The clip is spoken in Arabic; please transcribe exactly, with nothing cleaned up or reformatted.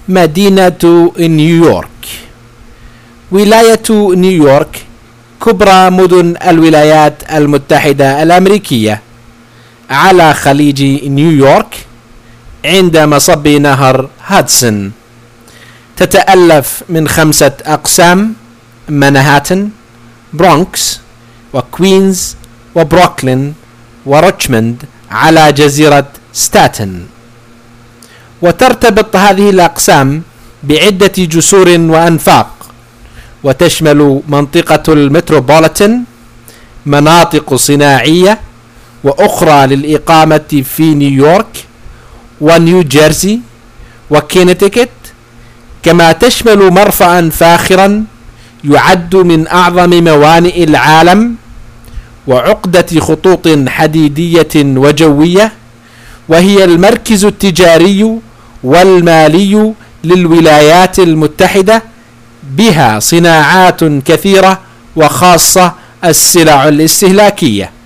مدينة نيويورك. ولاية نيويورك كبرى مدن الولايات المتحدة الأمريكية على خليج نيويورك عند مصب نهر هادسون. تتألف من خمسة أقسام: مانهاتن، برونكس، وكوينز، وبروكلين، وريتشموند على جزيرة ستاتن. وترتبط هذه الأقسام بعدة جسور وأنفاق، وتشمل منطقة المتروبوليتان، مناطق صناعية وأخرى للإقامة في نيويورك ونيو جيرسي وكينيتيكت، كما تشمل مرفأ فاخرا يعد من أعظم موانئ العالم، وعقدة خطوط حديدية وجوية، وهي المركز التجاري والمالي للولايات المتحدة، بها صناعات كثيرة وخاصة السلع الاستهلاكية.